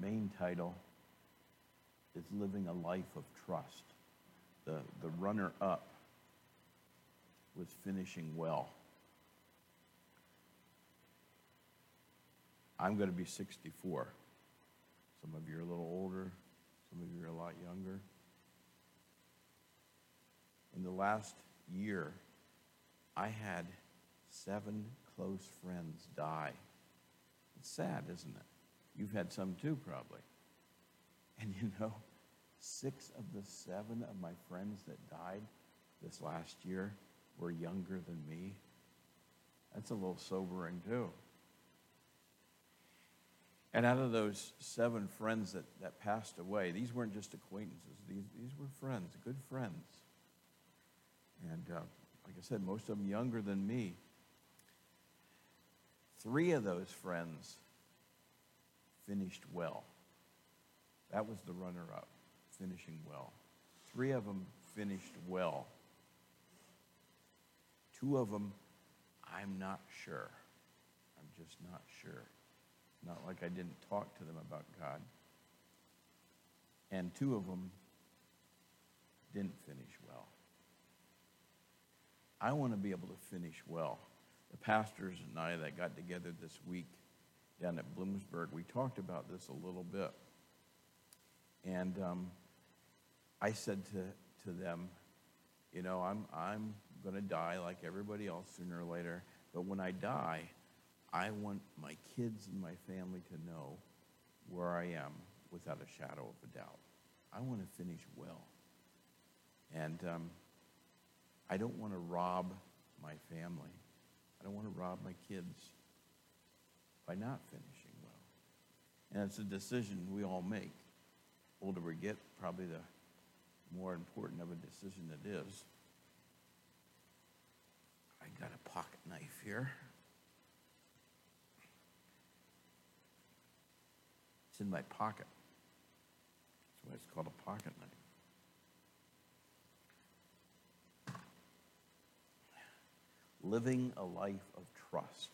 main title is Living a Life of Trust. The runner-up was Finishing Well. I'm going to be 64. Some of you are a little older. Some of you are a lot younger. In the last year, I had 7 close friends die. It's sad, isn't it? You've had some too, probably. And 6 of the 7 of my friends that died this last year were younger than me. That's a little sobering, too. And out of those 7 friends that passed away, these weren't just acquaintances. These were friends, good friends. And like I said, most of them younger than me. 3 of those friends finished well. That was the runner-up, finishing well. 3 of them finished well. 2 of them, I'm not sure. I'm just not sure. Not like I didn't talk to them about God. And 2 of them didn't finish well. I want to be able to finish well. The pastors and I that got together this week down at Bloomsburg, we talked about this a little bit. And I said to them, I'm going to die like everybody else sooner or later. But when I die, I want my kids and my family to know where I am without a shadow of a doubt. I want to finish well. And I don't want to rob my family. I don't want to rob my kids by not finishing well. And it's a decision we all make. The older we get, probably the more important of a decision it is. I got a pocket knife here. It's in my pocket. That's why it's called a pocket knife. Living a life of trust.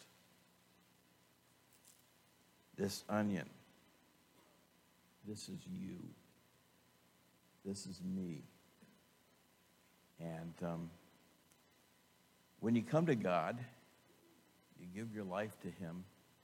This onion, this is you. This is me. And when you come to God, you give your life to Him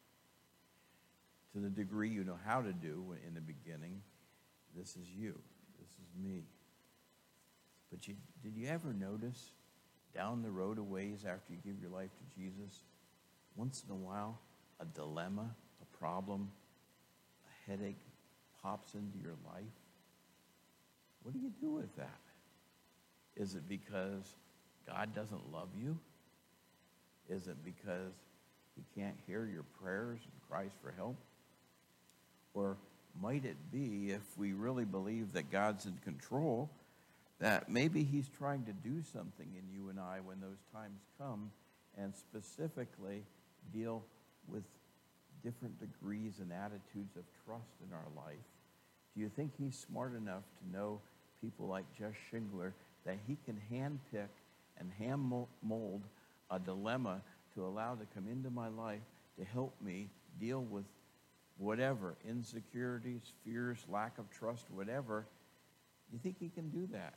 to the degree you know how to do in the beginning. This is you. This is me. But did you ever notice down the road a ways after you give your life to Jesus, once in a while, a dilemma, a problem, a headache pops into your life? What do you do with that? Is it because God doesn't love you? Is it because He can't hear your prayers and cries for help? Or might it be, if we really believe that God's in control, that maybe He's trying to do something in you and I when those times come, and specifically deal with different degrees and attitudes of trust in our life? Do you think He's smart enough to know people like Jess Shingler that He can handpick and hand mold a dilemma to allow to come into my life to help me deal with whatever, insecurities, fears, lack of trust, whatever? You think He can do that?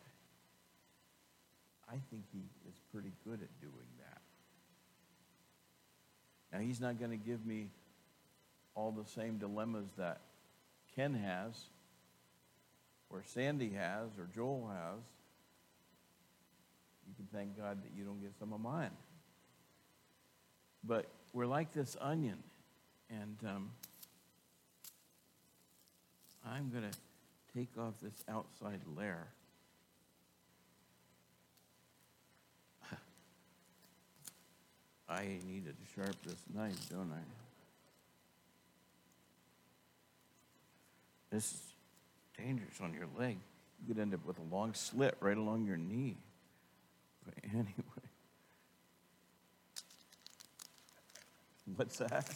I think He is pretty good at doing that. Now, He's not going to give me all the same dilemmas that Ken has, or Sandy has, or Joel has. You can thank God that you don't get some of mine. But we're like this onion, and I'm going to take off this outside layer. I need to sharpen this knife, don't I? This is dangerous on your leg. You could end up with a long slit right along your knee. But anyway. What's that?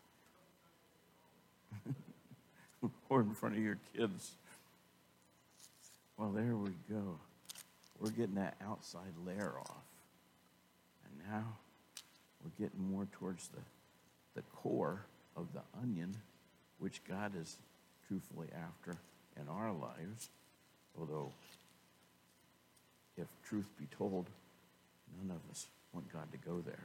Or in front of your kids. Well, there we go. We're getting that outside layer off. And now we're getting more towards the core of the onion, which God is truthfully after in our lives. Although, if truth be told, none of us want God to go there.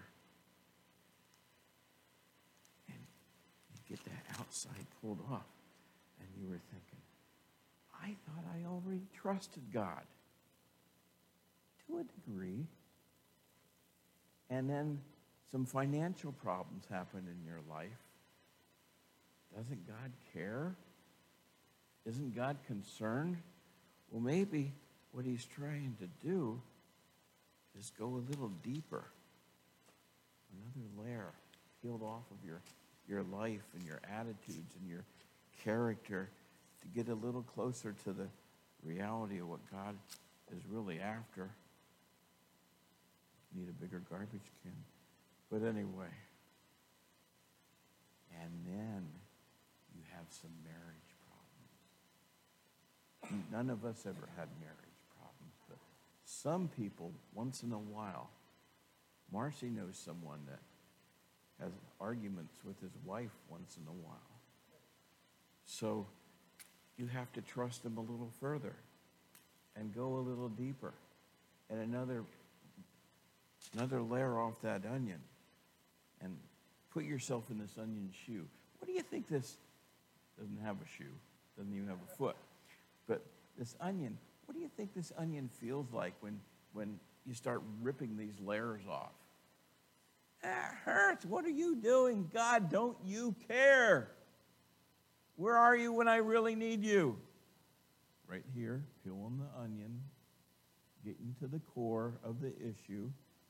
And you get that outside pulled off, and you were thinking, I thought I already trusted God. To a degree. And then some financial problems happen in your life. Doesn't God care? Isn't God concerned? Well, maybe what he's trying to do is go a little deeper. Another layer peeled off of your life and your attitudes and your character to get a little closer to the reality of what God is really after. Need a bigger garbage can. But anyway. And then you have some marriage problems. None of us ever had marriage problems, but some people, once in a while, Marcy knows someone that has arguments with his wife once in a while. So you have to trust him a little further and go a little deeper. And another layer off that onion and put yourself in this onion shoe. What do you think this doesn't have a shoe, doesn't even have a foot? But this onion, what do you think this onion feels like when you start ripping these layers off? That hurts. What are you doing? God, don't you care? Where are you when I really need you? Right here, peeling the onion, getting to the core of the issue.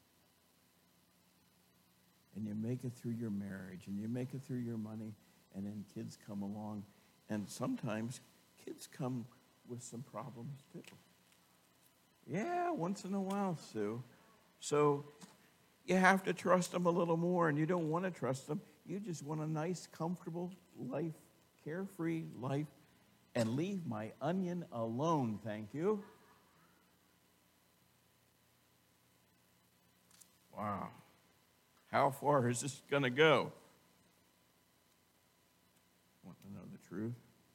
And you make it through your marriage, and you make it through your money, and then kids come along. And sometimes kids come with some problems too. Yeah, once in a while, Sue. So you have to trust them a little more, and you don't want to trust them. You just want a nice, comfortable life, carefree life, and leave my onion alone, thank you. Wow. How far is this going to go? Want to know the truth?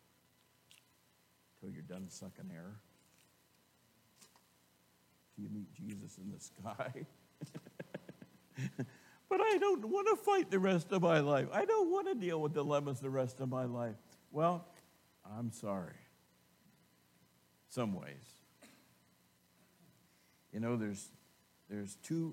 Till you're done sucking air? Till you meet Jesus in the sky? But I don't want to fight the rest of my life. I don't want to deal with dilemmas the rest of my life. Well, I'm sorry. Some ways. You know, there's two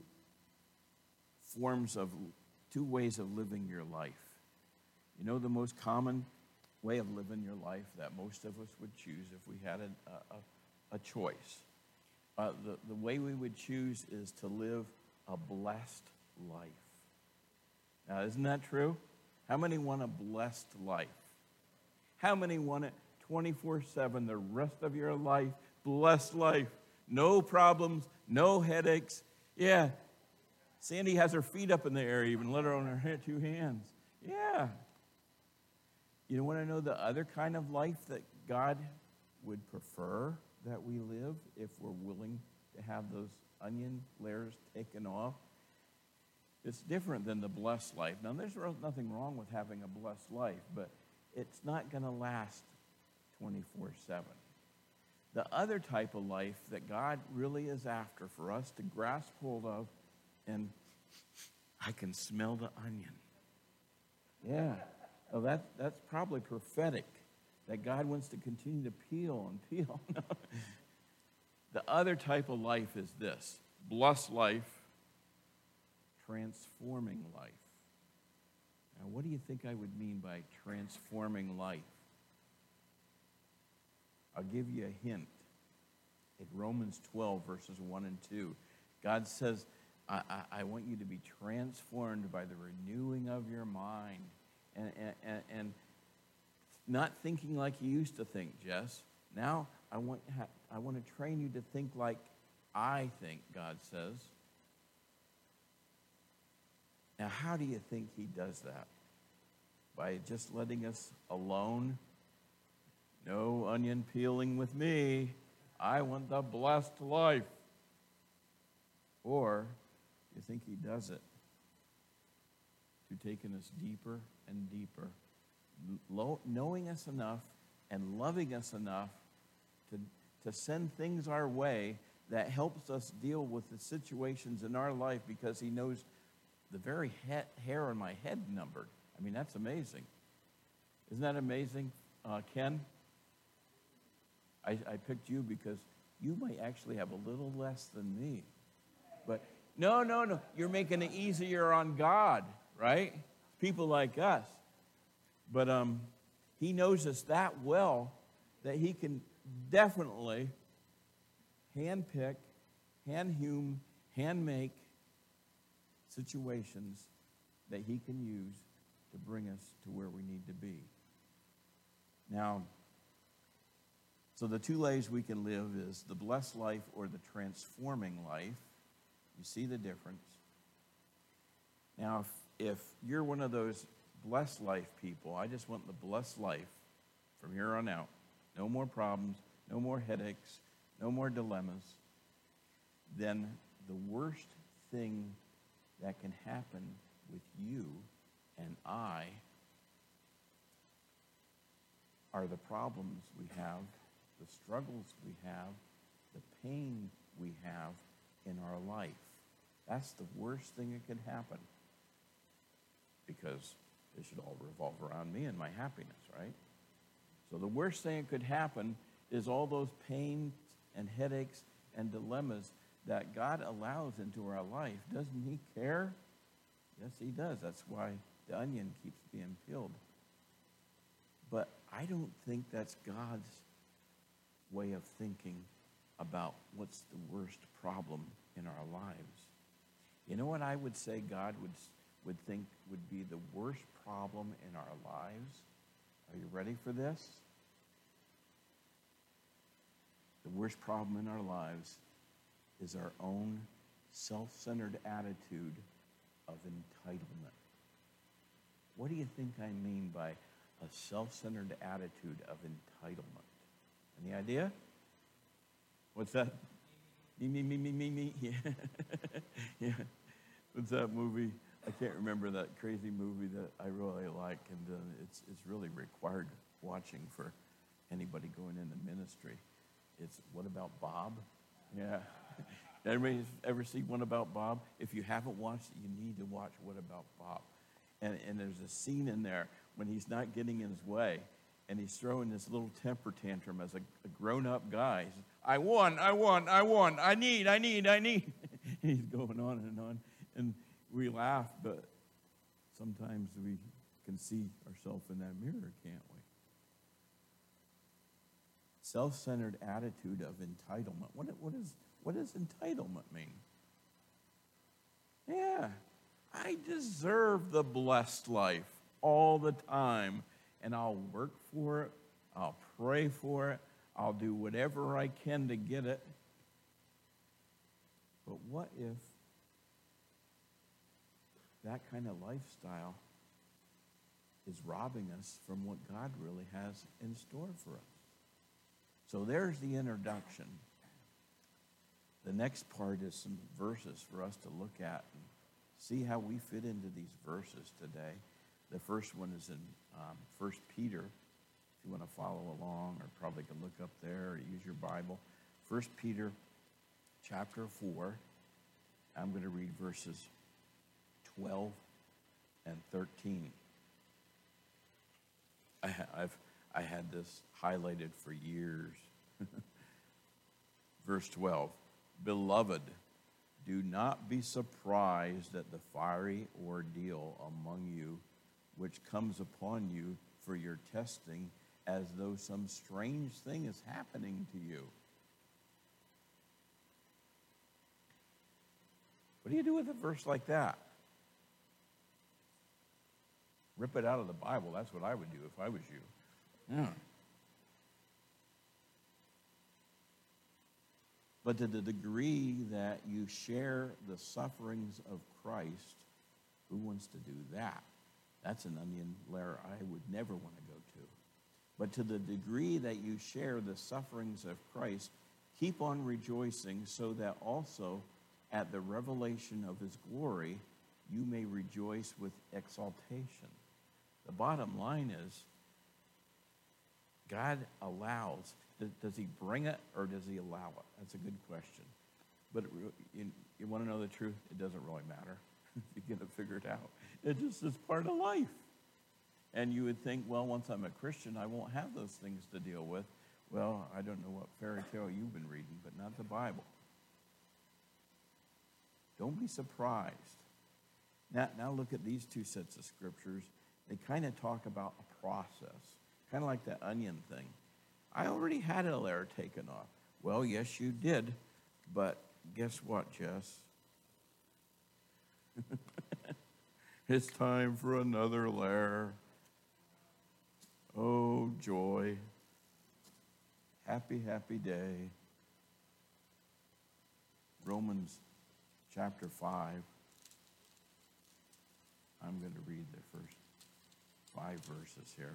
ways of living your life. You know the most common way of living your life that most of us would choose if we had a choice. The way we would choose is to live a blessed life. Now, isn't that true? How many want a blessed life? How many want it 24/7, the rest of your life, blessed life, no problems, no headaches? Yeah. Sandy has her feet up in the air, even let her on her two hands. Yeah. You want to know the other kind of life that God would prefer that we live if we're willing to have those onion layers taken off? It's different than the blessed life. Now, there's nothing wrong with having a blessed life, but it's not going to last 24/7. The other type of life that God really is after for us to grasp hold of, and I can smell the onion. Yeah. Oh, that's probably prophetic, that God wants to continue to peel and peel. The other type of life is this: blessed life, transforming life. Now, what do you think I would mean by transforming life? I'll give you a hint. In Romans 12, verses 1 and 2, God says, I want you to be transformed by the renewing of your mind. And not thinking like you used to think, Jess. Now, I want to train you to think like I think, God says. Now, how do you think he does that? By just letting us alone? No onion peeling with me. I want the blessed life. Or you think he does it through taking us deeper and deeper, knowing us enough and loving us enough to send things our way that helps us deal with the situations in our life because he knows the very hair on my head numbered. I mean, that's amazing. Isn't that amazing, Ken? I picked you because you might actually have a little less than me. But no. You're making it easier on God, right? People like us. But he knows us that well that he can definitely handpick, hand-hew, hand-make situations that he can use to bring us to where we need to be. Now, so the two ways we can live is the blessed life or the transforming life. You see the difference. Now, if you're one of those blessed life people, I just want the blessed life from here on out. No more problems, no more headaches, no more dilemmas. Then the worst thing that can happen with you and I are the problems we have, the struggles we have, the pain we have in our life. That's the worst thing that could happen, because it should all revolve around me and my happiness, right? So the worst thing that could happen is all those pains and headaches and dilemmas that God allows into our life. Doesn't he care? Yes, he does. That's why the onion keeps being peeled. But I don't think that's God's way of thinking about what's the worst problem in our lives. You know what I would say God would think would be the worst problem in our lives? Are you ready for this? The worst problem in our lives is our own self-centered attitude of entitlement. What do you think I mean by a self-centered attitude of entitlement? Any idea? What's that? Me. Yeah. Yeah. What's that movie? I can't remember that crazy movie that I really like, and it's really required watching for anybody going into ministry. It's What About Bob? Yeah. Everybody ever see What About Bob? If you haven't watched it, you need to watch What About Bob. And there's a scene in there when he's not getting in his way, and he's throwing this little temper tantrum as a grown-up guy. He says, I want, I need. He's going on, and we laugh, but sometimes we can see ourselves in that mirror, can't we? Self-centered attitude of entitlement. What does entitlement mean? Yeah, I deserve the blessed life all the time, and I'll work for it, I'll pray for it, I'll do whatever I can to get it. But what if that kind of lifestyle is robbing us from what God really has in store for us? So there's the introduction. The next part is some verses for us to look at and see how we fit into these verses today. The first one is in 1 Peter. If you want to follow along, or probably can look up there or use your Bible. 1 Peter chapter 4. I'm going to read verses 12 and 13. I had this highlighted for years. Verse 12. Beloved, do not be surprised at the fiery ordeal among you, which comes upon you for your testing, as though some strange thing is happening to you. What do you do with a verse like that? Rip it out of the Bible. That's what I would do if I was you. Yeah. But to the degree that you share the sufferings of Christ, who wants to do that? That's an onion layer I would never want to go to. But to the degree that you share the sufferings of Christ, keep on rejoicing, so that also at the revelation of his glory you may rejoice with exaltation. The bottom line is, God allows. Does he bring it or does he allow it? That's a good question. But you want to know the truth? It doesn't really matter. You get it figured out. It just is part of life. And you would think, well, once I'm a Christian, I won't have those things to deal with. Well, I don't know what fairy tale you've been reading, but not the Bible. Don't be surprised. Now look at these two sets of scriptures. They kind of talk about a process, kind of like that onion thing. I already had a layer taken off. Well, yes, you did, but guess what, Jess? It's time for another layer. Oh, joy. Happy, happy day. Romans chapter 5. I'm going to read the first 5 verses here.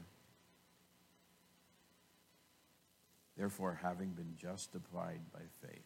Therefore, having been justified by faith.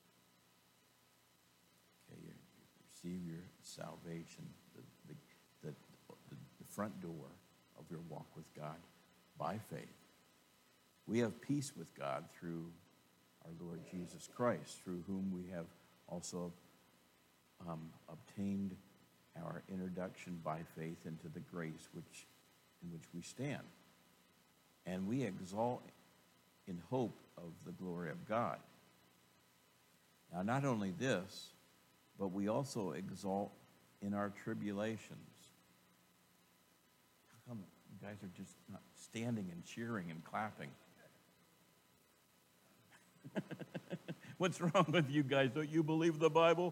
Okay, you receive your salvation, the front door of your walk with God by faith. We have peace with God through our Lord Jesus Christ, through whom we have also obtained our introduction by faith into the grace in which we stand. And we exalt in hope of the glory of God. Now, not only this, but we also exalt in our tribulations. How come you guys are just not standing and cheering and clapping? What's wrong with you guys? Don't you believe the Bible?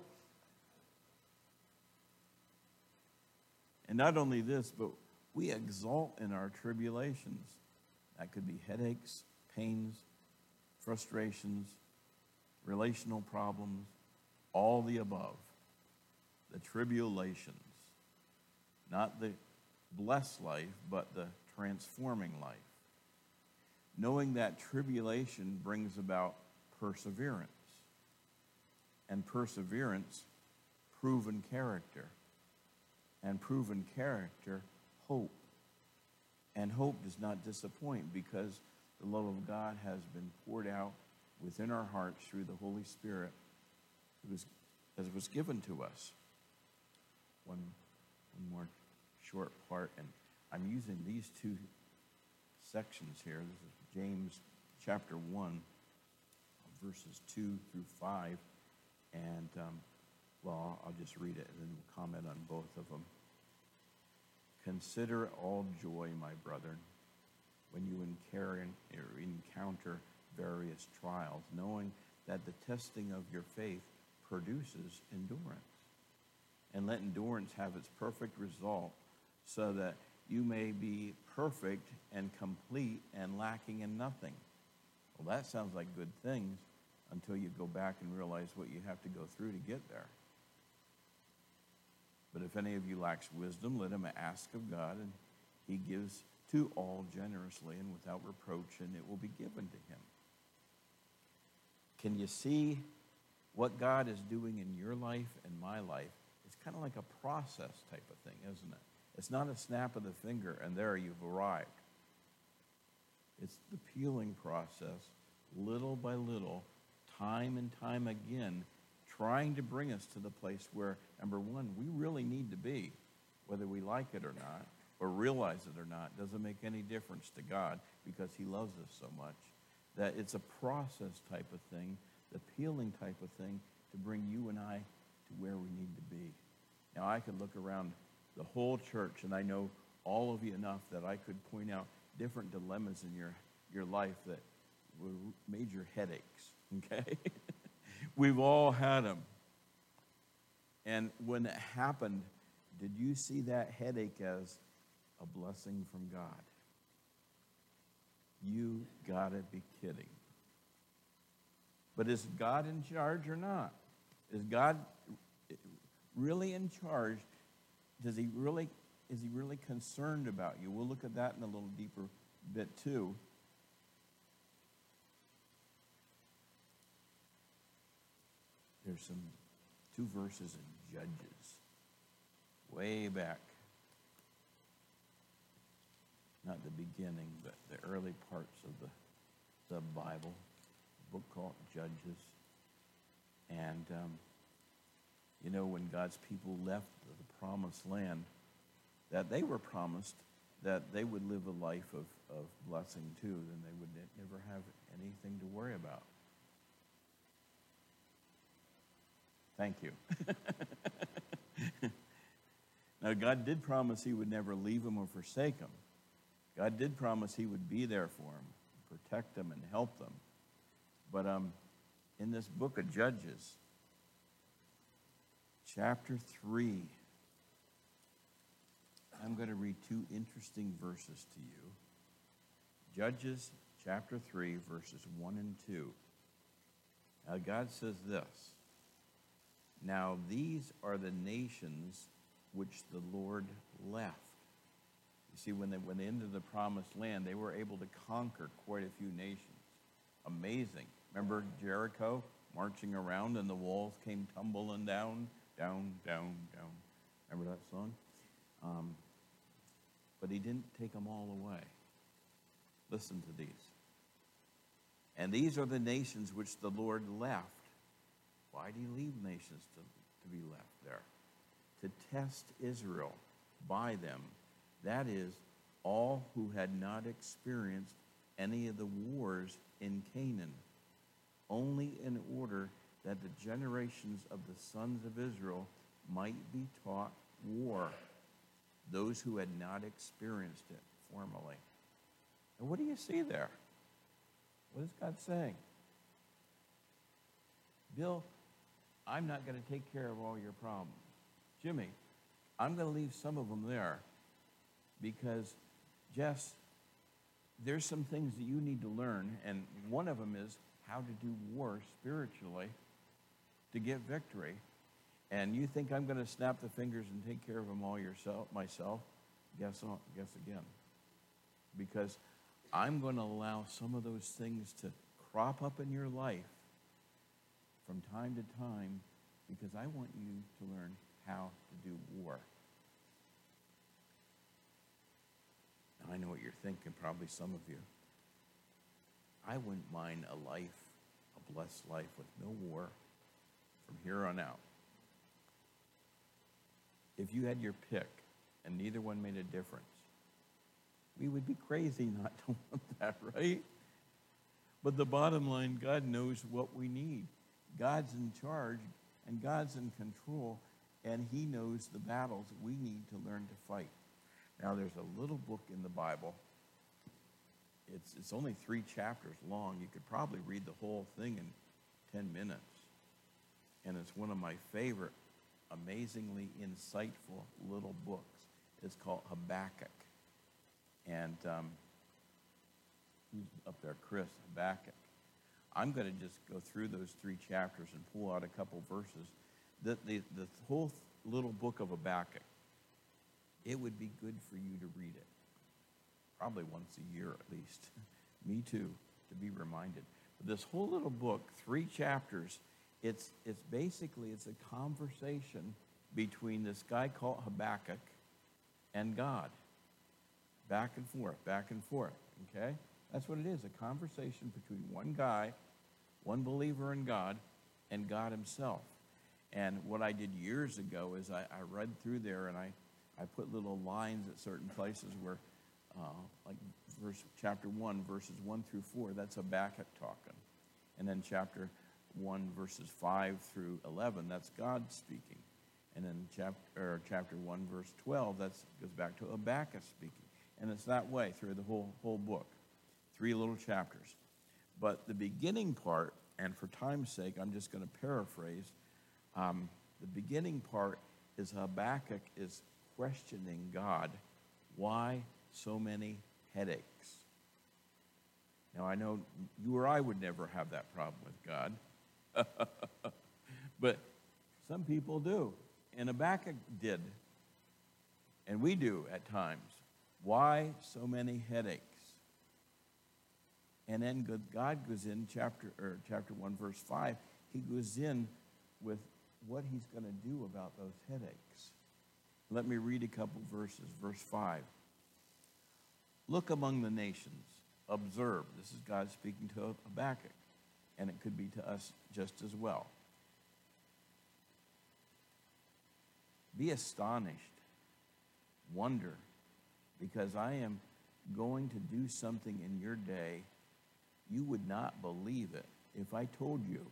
And not only this, but we exalt in our tribulations. That could be headaches, pains, frustrations, relational problems, all the above. The tribulations. Not the blessed life, but the transforming life. Knowing that tribulation brings about perseverance. And perseverance, proven character. And proven character, hope. And hope does not disappoint because the love of God has been poured out within our hearts through the Holy Spirit as it was given to us. One more short part, and I'm using these two sections here. This is James chapter 1, verses 2 through 5, and I'll just read it and then we'll comment on both of them. Consider it all joy, my brethren, when you encounter various trials, knowing that the testing of your faith produces endurance. And let endurance have its perfect result, so that you may be perfect and complete and lacking in nothing. Well, that sounds like good things until you go back and realize what you have to go through to get there. But if any of you lacks wisdom, let him ask of God, and he gives to all generously and without reproach, and it will be given to him. Can you see what God is doing in your life and my life? It's kind of like a process type of thing, isn't it? It's not a snap of the finger and there you've arrived. It's the peeling process, little by little, time and time again, trying to bring us to the place where, number one, we really need to be, whether we like it or not, or realize it or not, doesn't make any difference to God because he loves us so much. That it's a process type of thing, the peeling type of thing to bring you and I to where we need to be. Now, I could look around the whole church, and I know all of you enough that I could point out different dilemmas in your life that were major headaches, okay? We've all had them. And when it happened, did you see that headache as a blessing from God? You gotta be kidding. But is God in charge or not? Is God really in charge? Is he really concerned about you? We'll look at that in a little deeper bit too. There's two verses in Judges, way back. not the beginning, but the early parts of the Bible, a book called Judges. And, when God's people left the promised land, that they were promised that they would live a life of blessing too, and they would never have anything to worry about. Thank you. Now, God did promise he would never leave them or forsake them. God did promise he would be there for them, protect them, and help them. But in this book of Judges, chapter 3, I'm going to read two interesting verses to you. Judges chapter 3, verses 1 and 2. Now, God says this: "Now these are the nations which the Lord left." You see, when they went into the promised land, they were able to conquer quite a few nations. Amazing. Remember Jericho marching around and the walls came tumbling down, down, down, down. Remember that song? But he didn't take them all away. Listen to these. "And these are the nations which the Lord left." Why did he leave nations to be left there? "To test Israel by them, that is, all who had not experienced any of the wars in Canaan, only in order that the generations of the sons of Israel might be taught war, those who had not experienced it formerly." And what do you see there? What is God saying? Bill, I'm not going to take care of all your problems. Jimmy, I'm going to leave some of them there because, Jess, there's some things that you need to learn, and one of them is how to do war spiritually to get victory. And you think I'm going to snap the fingers and take care of them all myself? Guess again. Because I'm going to allow some of those things to crop up in your life from time to time because I want you to learn how to do war. Now, I know what you're thinking, probably some of you. I wouldn't mind a blessed life with no war from here on out. If you had your pick and neither one made a difference, we would be crazy not to want that, right? But the bottom line, God knows what we need. God's in charge and God's in control, and he knows the battles we need to learn to fight. Now, there's a little book in the Bible. It's only 3 chapters long. You could probably read the whole thing in 10 minutes. And it's one of my favorite, amazingly insightful little books. It's called Habakkuk. And who's up there? Chris, Habakkuk. I'm going to just go through those 3 chapters and pull out a couple verses. The whole little book of Habakkuk, it would be good for you to read it. Probably once a year at least. Me too, to be reminded. But this whole little book, 3 chapters, it's basically a conversation between this guy called Habakkuk and God. Back and forth, okay? That's what it is, a conversation between one guy, one believer in God, and God himself. And what I did years ago is I read through there and I put little lines at certain places where, like chapter 1, verses 1 through 4, that's Habakkuk talking. And then chapter 1, verses 5 through 11, that's God speaking. And then chapter 1, verse 12, that goes back to Habakkuk speaking. And it's that way through the whole book. 3 little chapters. But the beginning part, and for time's sake, I'm just going to paraphrase. The beginning part is Habakkuk is questioning God. Why so many headaches? Now, I know you or I would never have that problem with God. But some people do. And Habakkuk did. And we do at times. Why so many headaches? And then God goes in chapter 1, verse 5. He goes in with what he's going to do about those headaches. Let me read a couple verses. Verse 5. Look among the nations. Observe. This is God speaking to Habakkuk. And it could be to us just as well. Be astonished. Wonder. Because I am going to do something in your day. You would not believe it if I told you.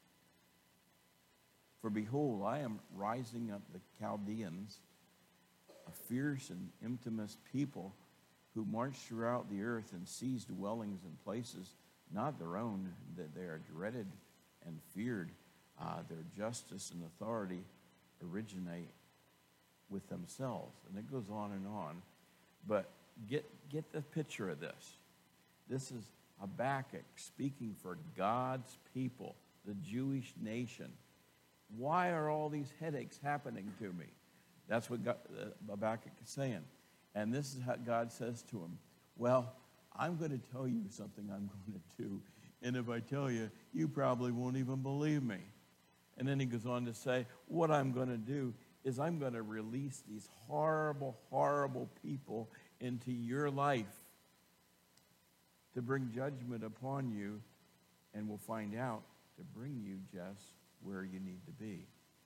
For behold, I am rising up the Chaldeans, a fierce and impetuous people who march throughout the earth and seize dwellings and places not their own, that they are dreaded and feared. Their justice and authority originate with themselves. And it goes on and on. But get the picture of this. This is Habakkuk speaking for God's people, the Jewish nation. Why are all these headaches happening to me? That's what Habakkuk is saying. And this is how God says to him, well, I'm going to tell you something I'm going to do. And if I tell you, you probably won't even believe me. And then he goes on to say, what I'm going to do is I'm going to release these horrible, horrible people into your life to bring judgment upon you, and we'll find out to bring you just where you need to be.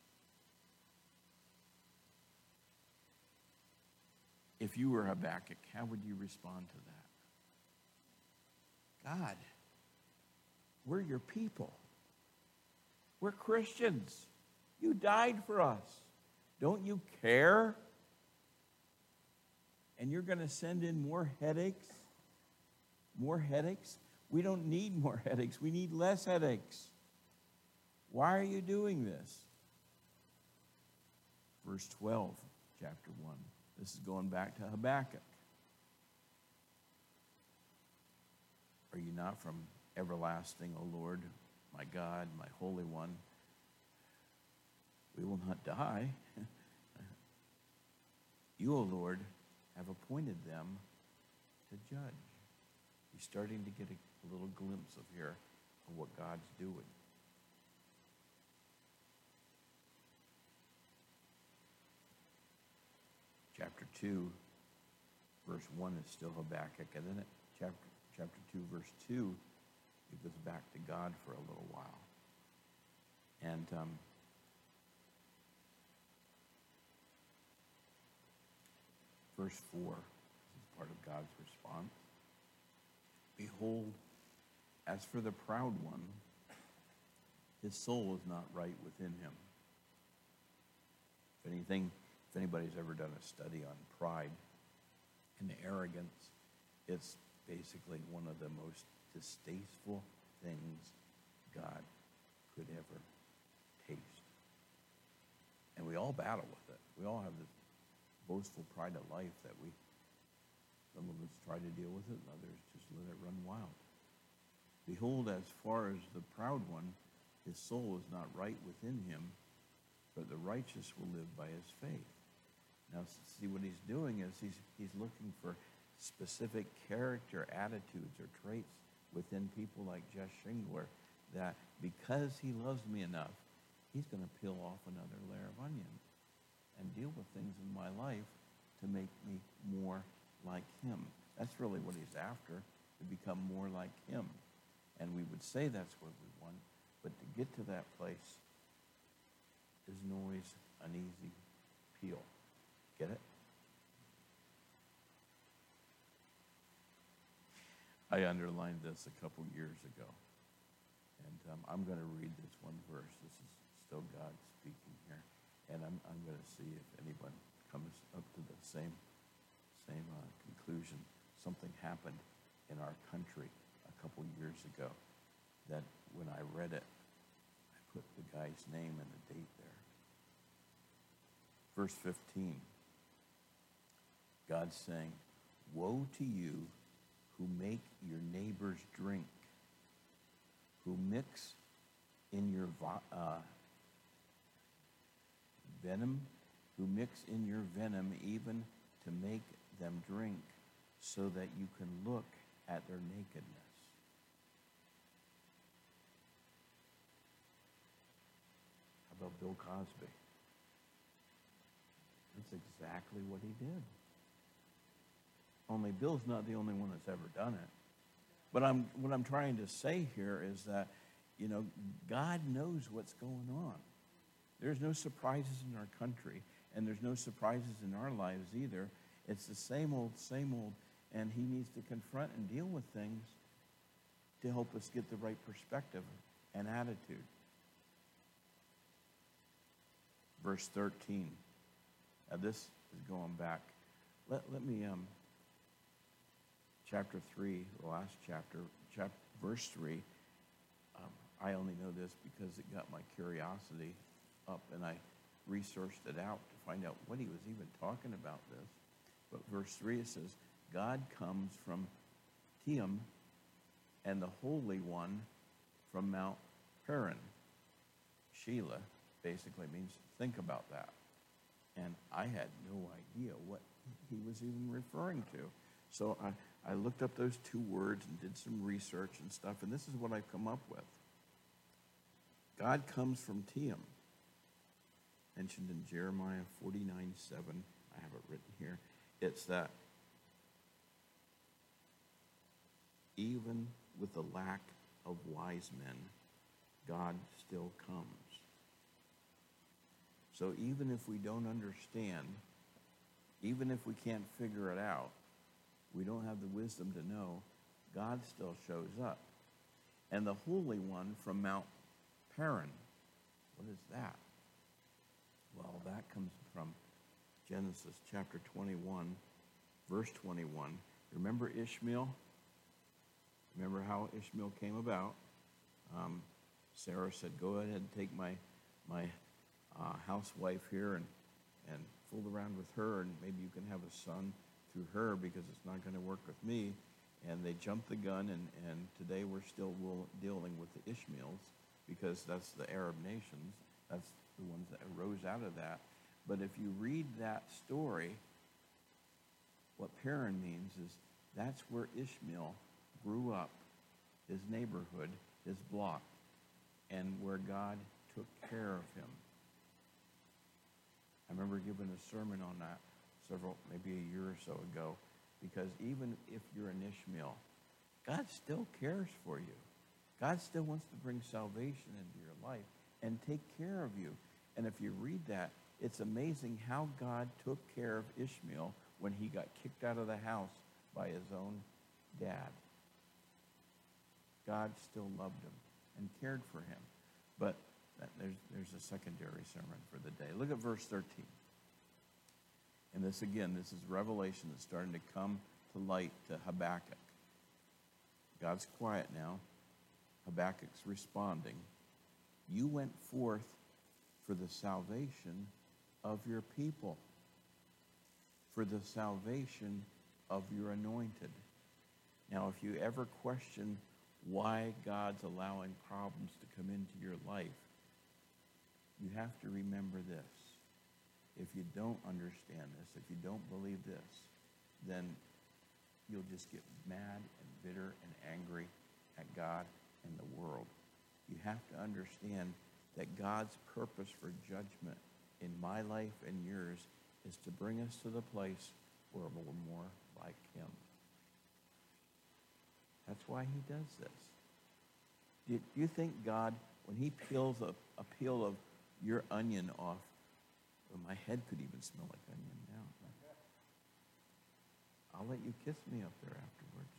If you were Habakkuk, how would you respond to that? God, we're your people. We're Christians. You died for us. Don't you care? And you're going to send in more headaches? More headaches? We don't need more headaches. We need less headaches. Why are you doing this? Verse 12, chapter 1. This is going back to Habakkuk. Are you not from everlasting, O Lord, my God, my Holy One? We will not die. You, O Lord, have appointed them to judge. He's starting to get a little glimpse of here of what God's doing. Chapter 2, verse 1 is still Habakkuk, and then chapter 2, verse 2, it goes back to God for a little while. And verse 4 is part of God's response. Behold, as for the proud one, his soul is not right within him. If anybody's ever done a study on pride and arrogance, it's basically one of the most distasteful things God could ever taste. And we all battle with it. We all have this boastful pride of life that some of us try to deal with it, and others just let it run wild. Behold, as far as the proud one, his soul is not right within him, but the righteous will live by his faith. Now, see, what he's doing is he's looking for specific character, attitudes, or traits within people like Jess Shingler that because he loves me enough, he's going to peel off another layer of onion and deal with things in my life to make me more like him. That's really what he's after, to become more like him. And we would say that's what we want, but to get to that place isn't always an easy peel. Get it? I underlined this a couple years ago, and I'm going to read this one verse. This is still God speaking here, and I'm going to see if anyone comes up to the same conclusion. Something happened in our country a couple years ago that when I read it, I put the guy's name and the date there. Verse 15. God's saying, woe to you who make your neighbors drink, who mix in your venom, who mix in your venom even to make them drink, so that you can look at their nakedness. How about Bill Cosby? That's exactly what he did. Only Bill's not the only one that's ever done it. But what I'm trying to say here is that, God knows what's going on. There's no surprises in our country, and there's no surprises in our lives either. It's the same old, and he needs to confront and deal with things to help us get the right perspective and attitude. Verse 13. Now this is going back. Let me, chapter 3, the last chapter, verse 3. I only know this because it got my curiosity up, and I researched it out to find out what he was even talking about this. But verse 3, it says, God comes from Team, and the Holy One from Mount Paran. Sheila basically means think about that. And I had no idea what he was even referring to. So I looked up those two words and did some research and stuff, and this is what I've come up with. God comes from Team, mentioned in Jeremiah 49:7. I have it written here. It's that even with the lack of wise men, God still comes. So even if we don't understand, even if we can't figure it out, we don't have the wisdom to know, God still shows up. And the Holy One from Mount Paran, what is that? Well, that comes from Genesis chapter 21, verse 21. Remember Ishmael? Remember how Ishmael came about? Sarah said, go ahead and take my housewife here and fool around with her, and maybe you can have a son through her because it's not going to work with me. And they jumped the gun, and today we're still dealing with the Ishmaels because that's the Arab nations. That's the ones that arose out of that. But if you read that story, what Paran means is that's where Ishmael grew up, his neighborhood, his block, and where God took care of him. I remember giving a sermon on that maybe a year or so ago, because even if you're an Ishmael, God still cares for you. God still wants to bring salvation into your life and take care of you. And if you read that, it's amazing how God took care of Ishmael when he got kicked out of the house by his own dad. God still loved him and cared for him. But there's a secondary sermon for the day. Look at verse 13. And this is revelation that's starting to come to light to Habakkuk. God's quiet now. Habakkuk's responding. You went forth for the salvation of your people, for the salvation of your anointed. Now, if you ever question why God's allowing problems to come into your life, you have to remember this. If you don't understand this, if you don't believe this, then you'll just get mad and bitter and angry at God and the world. You have to understand that God's purpose for judgment in my life and yours is to bring us to the place where we're more like him. That's why he does this. Do you think God, when he peels a peel of your onion off, well, my head could even smell like onion now. I'll let you kiss me up there afterwards.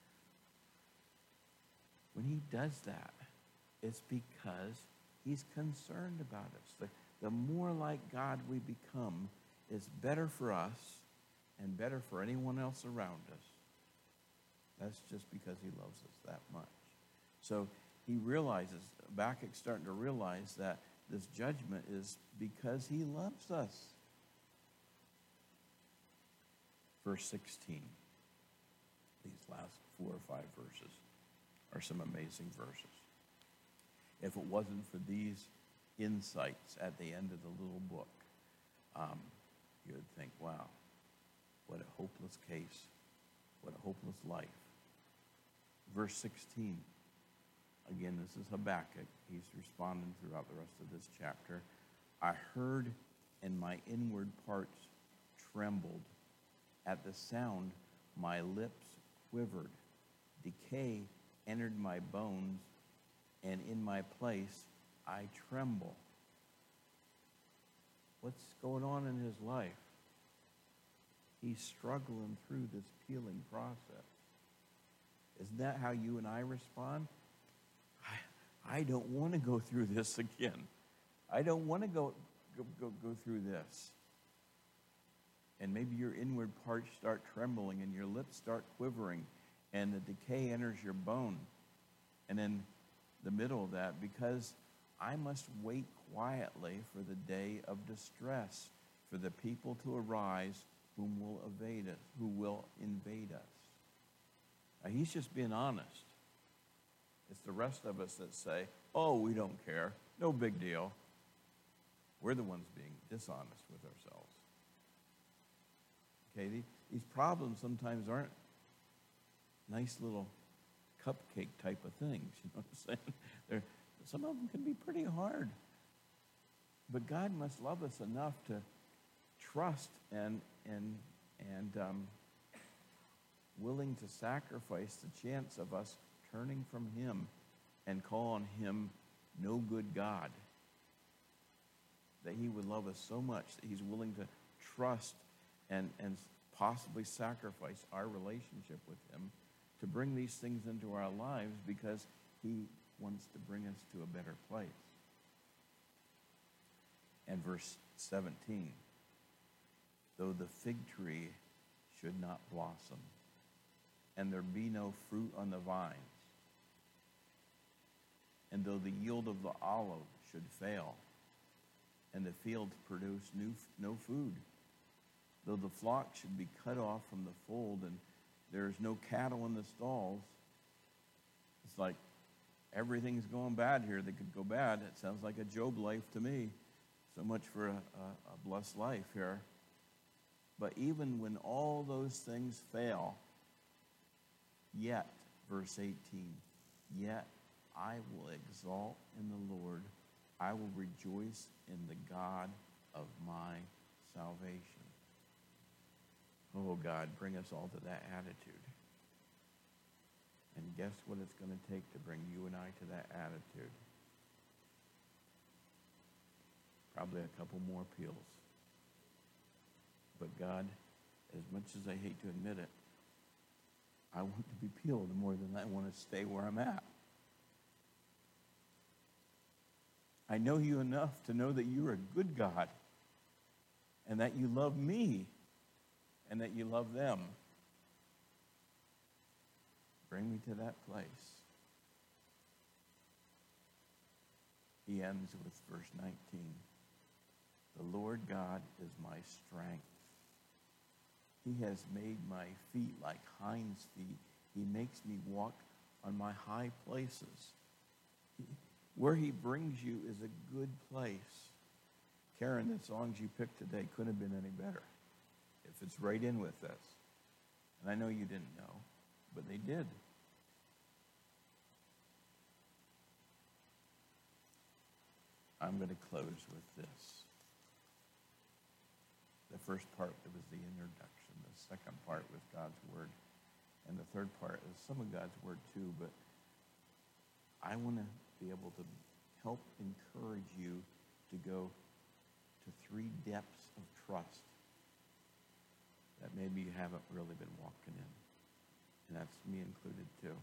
When he does that, it's because he's concerned about us. The more like God we become, it's better for us and better for anyone else around us. That's just because he loves us that much. So he realizes, Habakkuk's starting to realize that this judgment is because he loves us. Verse 16. These last 4 or 5 verses are some amazing verses. If it wasn't for these insights at the end of the little book, you would think, wow, what a hopeless case. What a hopeless life. Verse 16. Again, this is Habakkuk. He's responding throughout the rest of this chapter. I heard, and my inward parts trembled at the sound my lips quivered. Decay entered my bones, and in my place I tremble. What's going on in his life? He's struggling through this healing process. Isn't that how you and I respond? I don't want to go through this again. I don't want to go through this. And maybe your inward parts start trembling and your lips start quivering and the decay enters your bone. And in the middle of that, because I must wait quietly for the day of distress, for the people to arise who will invade us. Now, he's just being honest. It's the rest of us that say, oh, we don't care. No big deal. We're the ones being dishonest with ourselves. Okay, these problems sometimes aren't nice little cupcake type of things. You know what I'm saying? Some of them can be pretty hard. But God must love us enough to trust and willing to sacrifice the chance of us turning from him and call on him no good God. That he would love us so much that he's willing to trust and possibly sacrifice our relationship with him to bring these things into our lives because he wants to bring us to a better place. And verse 17, though the fig tree should not blossom, and there be no fruit on the vines, and though the yield of the olive should fail, and the fields produce no food, though the flock should be cut off from the fold, and there's no cattle in the stalls, it's like everything's going bad here that could go bad. It sounds like a Job life to me. So much for a blessed life here. But even when all those things fail, yet, verse 18, yet I will exalt in the Lord. I will rejoice in the God of my salvation. Oh, God, bring us all to that attitude. And guess what it's going to take to bring you and I to that attitude? Probably a couple more peels. But God, as much as I hate to admit it, I want to be peeled more than I want to stay where I'm at. I know you enough to know that you're a good God and that you love me and that you love them. Bring me to that place. He ends with verse 19. The Lord God is my strength. He has made my feet like hinds' feet. He makes me walk on my high places. Where he brings you is a good place. Karen, the songs you picked today couldn't have been any better. It fits right in with this. And I know you didn't know, but they did. I'm going to close with this. The first part was the introduction. The second part was God's Word. And the third part is some of God's Word too, but I want to be able to help encourage you to go to 3 depths of trust that maybe you haven't really been walking in. And that's me included too.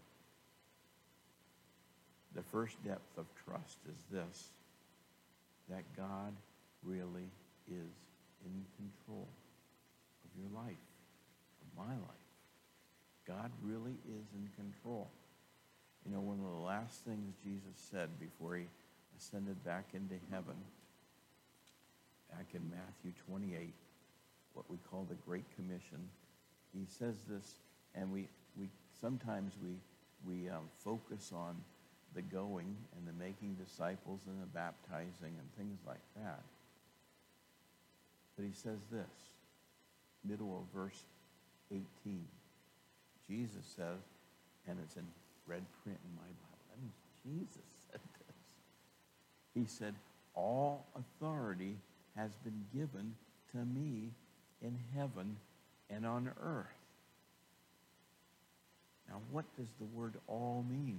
The first depth of trust is this, that God really is in control of your life, of my life. God really is in control. You know, one of the last things Jesus said before he ascended back into heaven, back in Matthew 28, what we call the Great Commission, he says this, and we sometimes focus on the going and the making disciples and the baptizing and things like that. But he says this, middle of verse 18. Jesus says, and it's in red print in my Bible, that means Jesus said this. He said, all authority has been given to me in heaven and on earth. Now, what does the word all mean?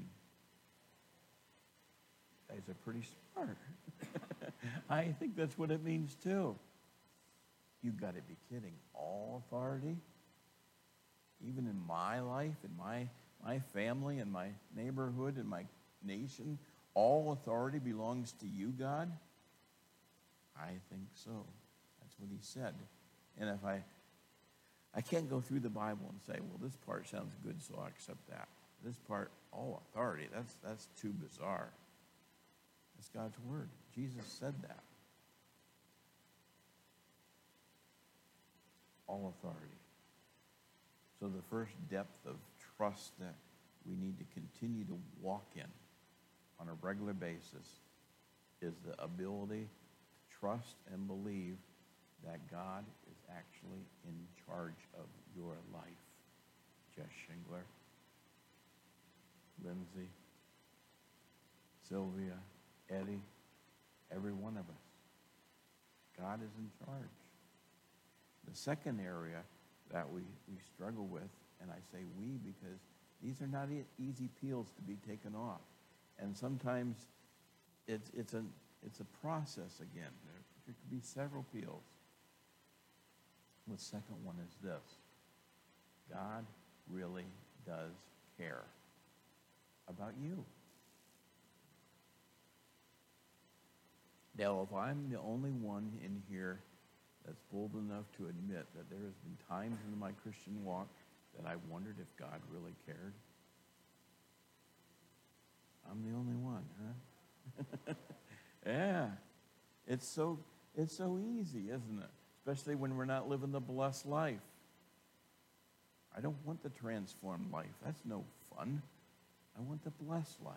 You guys are pretty smart. I think that's what it means too. You've got to be kidding. All authority? Even in my life, in my family, in my neighborhood, in my nation, all authority belongs to you, God? I think so. That's what he said. And if I can't go through the Bible and say, well, this part sounds good, so I'll accept that. This part, all authority, that's too bizarre. It's God's word. Jesus said that. All authority. So the first depth of trust that we need to continue to walk in on a regular basis is the ability to trust and believe that God is actually in charge of your life. Jess Shingler, Lindsay, Sylvia, Eddie, every one of us. God is in charge. The second area that we struggle with, and I say we because these are not easy peels to be taken off. And sometimes it's a process again. There could be several peels. The second one is this. God really does care about you. Now, if I'm the only one in here that's bold enough to admit that there has been times in my Christian walk that I wondered if God really cared, I'm the only one, huh? Yeah. It's so easy, isn't it? Especially when we're not living the blessed life. I don't want the transformed life. That's no fun. I want the blessed life.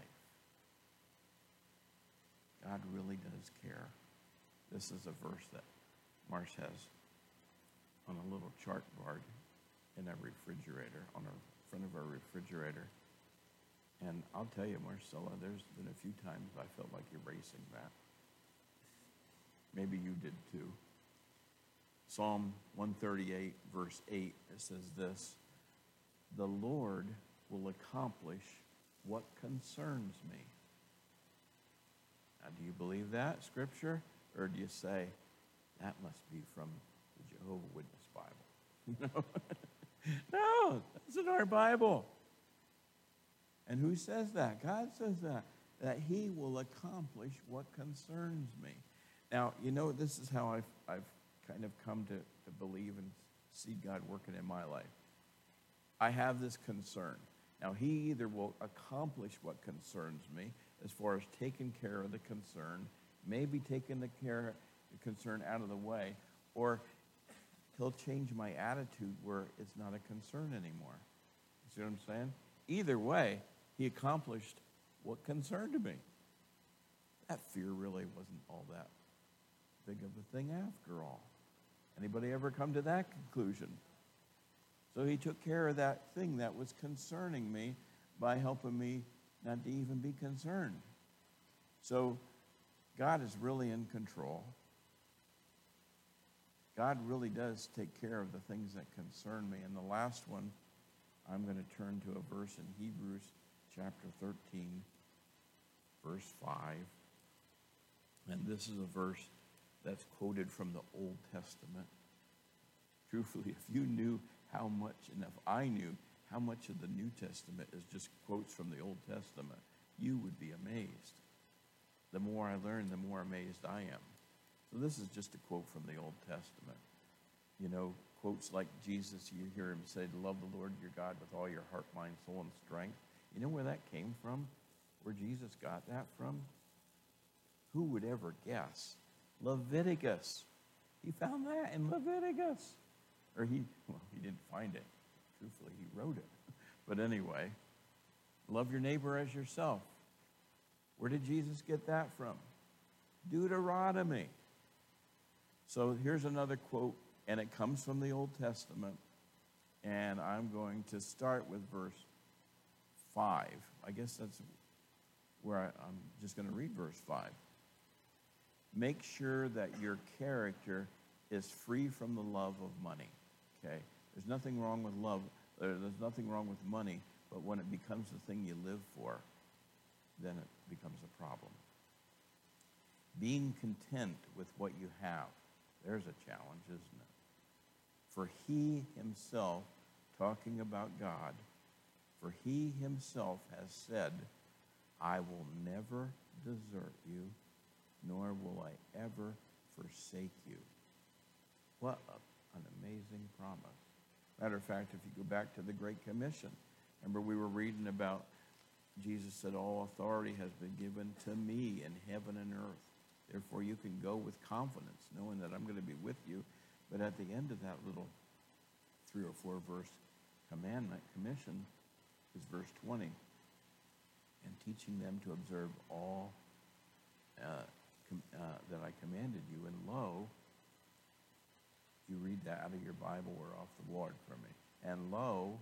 God really does care. This is a verse that Marsh has on a little chart board in our refrigerator, on the front of our refrigerator. And I'll tell you, Marcella, there's been a few times I felt like erasing that. Maybe you did too. Psalm 138, verse 8, it says this, "The Lord will accomplish what concerns me." Now, do you believe that, Scripture? Or do you say, that must be from the Jehovah's Witness Bible? No, that's in our Bible. And who says that? God says that he will accomplish what concerns me. Now, you know, this is how I've kind of come to believe and see God working in my life. I have this concern. Now, he either will accomplish what concerns me as far as taking care of the concern, maybe taking the concern out of the way, or he'll change my attitude where it's not a concern anymore. You see what I'm saying? Either way, he accomplished what concerned me. That fear really wasn't all that big of a thing after all. Anybody ever come to that conclusion? So he took care of that thing that was concerning me by helping me not to even be concerned. So God is really in control. God really does take care of the things that concern me. And the last one, I'm going to turn to a verse in Hebrews chapter 13, verse 5. And this is a verse that's quoted from the Old Testament. Truthfully, if you knew how much, and if I knew how much of the New Testament is just quotes from the Old Testament, you would be amazed. The more I learn, the more amazed I am. So this is just a quote from the Old Testament. You know, quotes like Jesus, you hear him say, "Love the Lord your God with all your heart, mind, soul, and strength." You know where that came from? Where Jesus got that from? Who would ever guess? Leviticus. He found that in Leviticus. Or he didn't find it. Truthfully, he wrote it. But anyway, love your neighbor as yourself. Where did Jesus get that from? Deuteronomy. So here's another quote, and it comes from the Old Testament. And I'm going to start with verse 5. I guess that's where I'm just going to read verse 5. Make sure that your character is free from the love of money. Okay? There's nothing wrong with love. There's nothing wrong with money, But when it becomes the thing you live for, then it becomes a problem. Being content with what you have, there's a challenge, isn't it? For he himself, talking about God, for he himself has said, I will never desert you, nor will I ever forsake you. What an amazing promise. Matter of fact, if you go back to the Great Commission, remember we were reading about Jesus said, all authority has been given to me in heaven and earth. Therefore, you can go with confidence, knowing that I'm going to be with you. But at the end of that little 3 or 4 verse commandment, commission, is verse 20. And teaching them to observe all that I commanded you. And lo, you read that out of your Bible or off the board for me. And lo,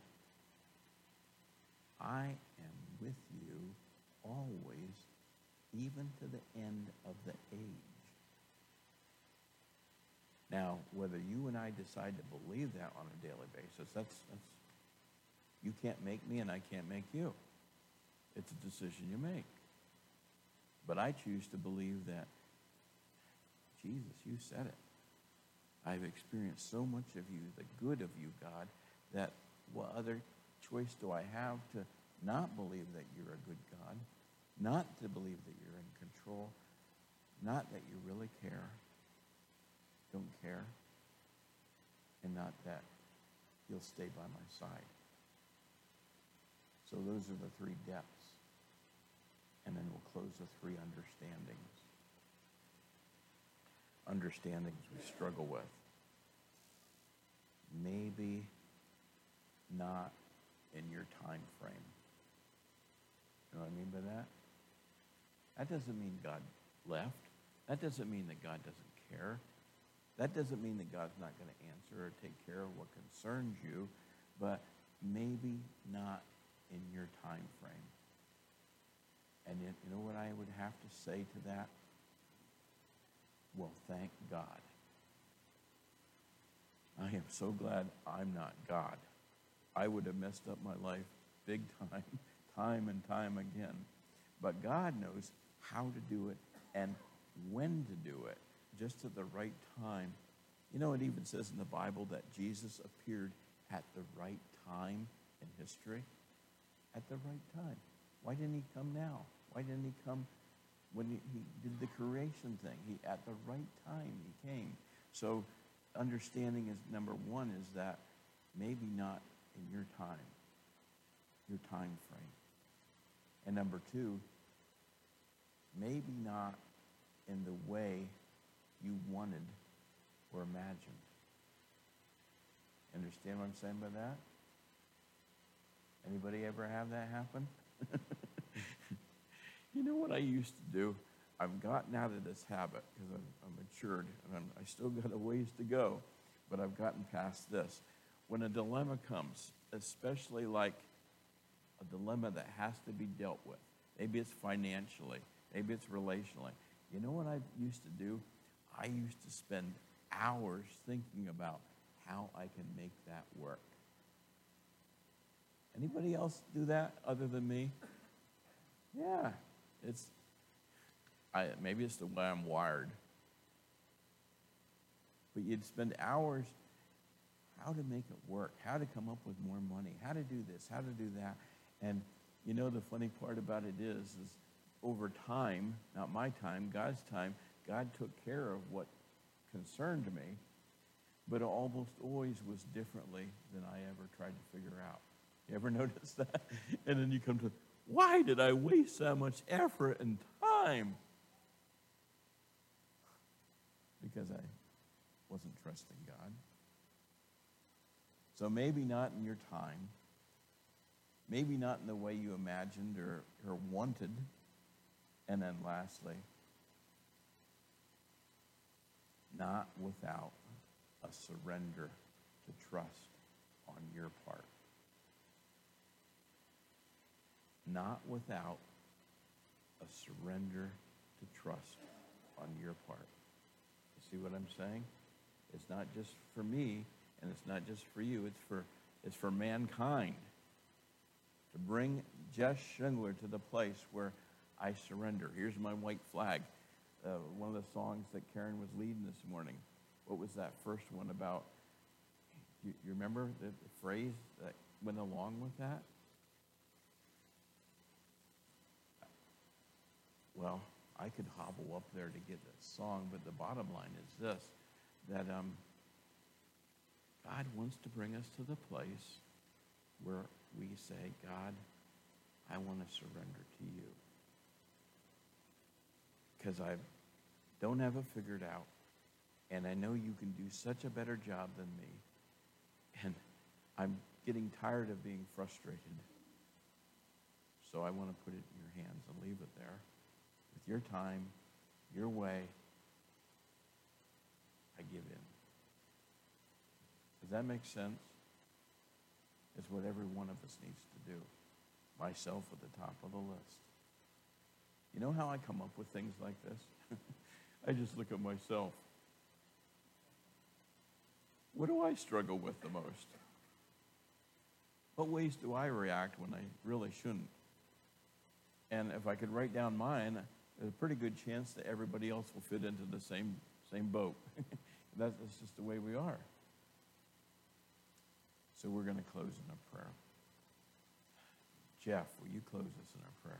I am with you always, even to the end of the age. Now, whether you and I decide to believe that on a daily basis, that's you can't make me and I can't make you. It's a decision you make. But I choose to believe that, Jesus, you said it. I've experienced so much of you, the good of you, God, that what other choice do I have to not believe that you're a good God, not to believe that you're in control, not that you really care, don't care, and not that you'll stay by my side. So those are the 3 depths. And then we'll close with 3 understandings. Understandings we struggle with. Maybe not in your time frame. You know what I mean by that? That doesn't mean God left. That doesn't mean that God doesn't care. That doesn't mean that God's not going to answer or take care of what concerns you, but maybe not in your time frame. And you know what I would have to say to that? Well, thank God. I am so glad I'm not God. I would have messed up my life big time and time again. But God knows how to do it and when to do it, just at the right time. You know, it even says in the Bible that Jesus appeared at the right time in history. At the right time. Why didn't he come now? Why didn't he come when he did the creation thing? At the right time he came. So understanding is number 1 is that maybe not in your time frame. And number 2, maybe not in the way you wanted or imagined. Understand what I'm saying by that? Anybody ever have that happen? You know what I used to do? I've gotten out of this habit because I'm matured and I still got a ways to go, but I've gotten past this. When a dilemma comes, especially like a dilemma that has to be dealt with, maybe it's financially, maybe it's relationally. You know what I used to do? I used to spend hours thinking about how I can make that work. Anybody else do that other than me? Yeah, maybe it's the way I'm wired. But you'd spend hours how to make it work, how to come up with more money, how to do this, how to do that. And you know the funny part about it is over time, not my time, God's time, God took care of what concerned me, but it almost always was differently than I ever tried to figure out. You ever notice that? And then you come to, why did I waste so much effort and time? Because I wasn't trusting God. So maybe not in your time. Maybe not in the way you imagined or wanted. And then lastly, not without a surrender to trust on your part. Not without a surrender to trust on your part. You see what I'm saying? It's not just for me, and it's not just for you. It's for mankind to bring Jess Schindler to the place where I surrender. Here's my white flag. One of the songs that Karen was leading this morning. What was that first one about? You remember the phrase that went along with that? Well, I could hobble up there to get that song, but the bottom line is this, that God wants to bring us to the place where we say, God, I want to surrender to you. Because I don't have it figured out, and I know you can do such a better job than me, and I'm getting tired of being frustrated. So I want to put it in your hands and leave it there. With your time, your way, I give in. Does that make sense? It's what every one of us needs to do. Myself at the top of the list. You know how I come up with things like this? I just look at myself. What do I struggle with the most? What ways do I react when I really shouldn't? And if I could write down mine, there's a pretty good chance that everybody else will fit into the same boat. That's just the way we are. So we're going to close in a prayer. Jeff, will you close us in a prayer?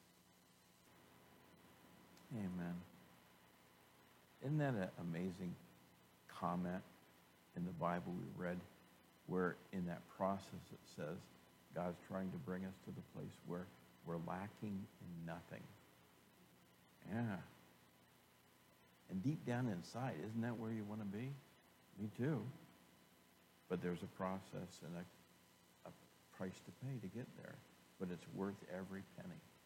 Amen. Isn't that an amazing comment in the Bible we read, where in that process it says God's trying to bring us to the place where we're lacking in nothing. Yeah. And deep down inside, isn't that where you want to be? Me too. But there's a process and a price to pay to get there. But it's worth every penny.